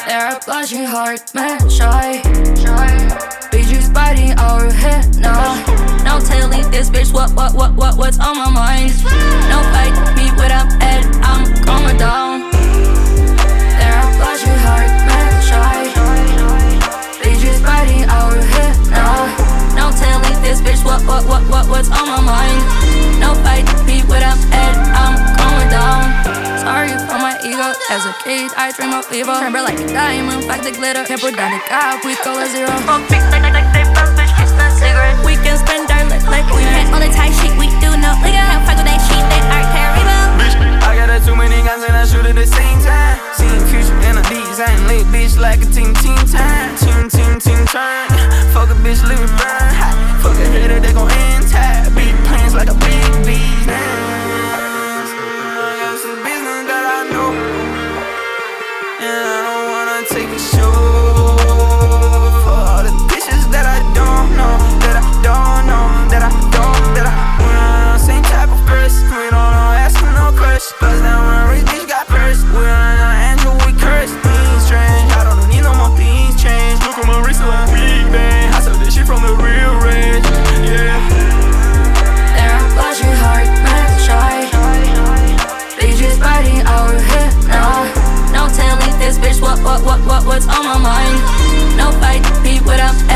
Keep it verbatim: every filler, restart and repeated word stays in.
They're a blushing heart, man, shy. Bitches biting our head now. No telling this bitch what, what, what, what, what's on my mind. No fight me when I'm at, I'm going down. They're a blushing heart, man, shy. Bitches biting our head now. No telling this bitch what, what, what, what, what's on my mind. No fight me when I'm at, I'm going down. Sorry for my ego. As a kid, I dream of evil. Tremble like a diamond, fuck the glitter. Can't put down the cap with color zero. Fuck big like like they fuck bitch, kiss my cigarette. We can spend our life like we had all the tight shit. We do no nigga. Can't fuck with that shit, they are terrible. Bitch, I got a too many guns and I shoot at the same time. Seeing future in a design, lit bitch like a team, team time. Team, team, team turn. Fuck a bitch, leave it burn hot. Fuck a hater, they gon' end tight. Big plans like a big business. Take a show for all the bitches that I don't know, that I don't know, that I don't, that I want. Same type of person, we don't know, asking no questions. Buzz down when a rich bitch got purse. We on an angel, we curse. Things strange, I don't need no more things change. Look at my wrist like Big Bang. I saw this shit from the real range, yeah. They're a blushing heart, man, shy. Bitches biting our head now. No telling this bitch what, what, what, what, what's on my mind. No fight, be with them.